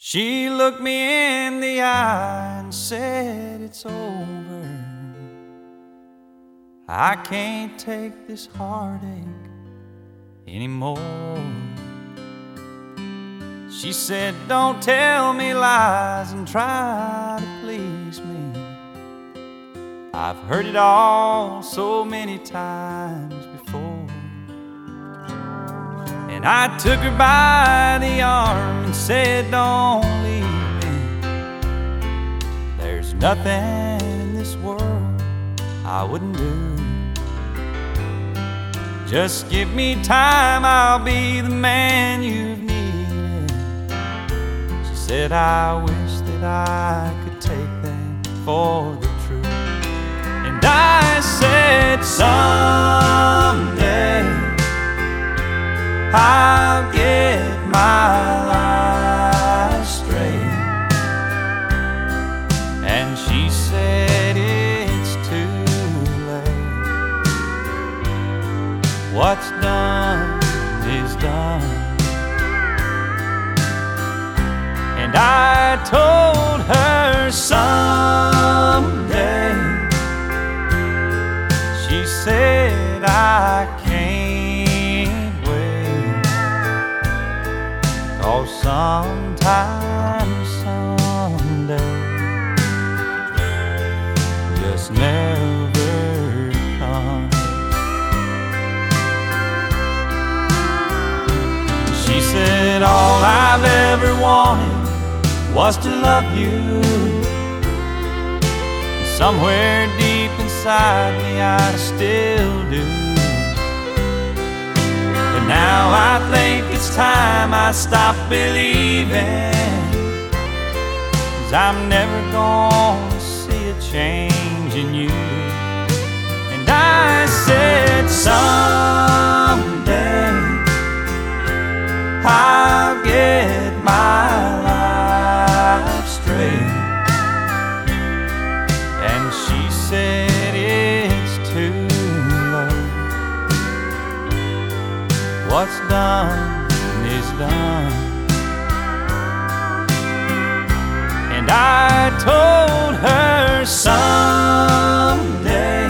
She looked me in the eye and said, "It's over. I can't take this heartache anymore." She said, "Don't tell me lies and try to please me. I've heard it all so many times before." And I took her by the arm and said, "Don't leave me. There's nothing in this world I wouldn't do. Just give me time, I'll be the man you've needed." She said, "I wish that I could take that for the truth." And I said, "Someday I'll get my life straight." And she said, "It's too late. What's done is done." And I told her, "Someday." She said, "I can't wait. 'Cause sometime, someday just never comes." She said, "All I've ever wanted was to love you. Somewhere deep inside me I still do. But now I think it's time I stop believing, 'cause I'm never gonna see a change in you." And I said, "Someday I'll get my life straight." And she said, "It's too late. What's done is done." And I told her, "Someday."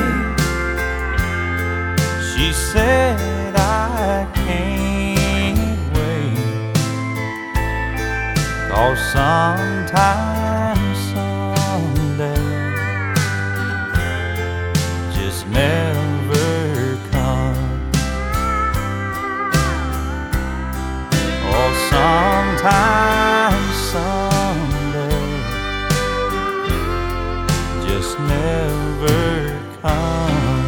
She said, "I can't wait. 'Cause sometime, someday just never comes. Oh, sometime, someday just never comes."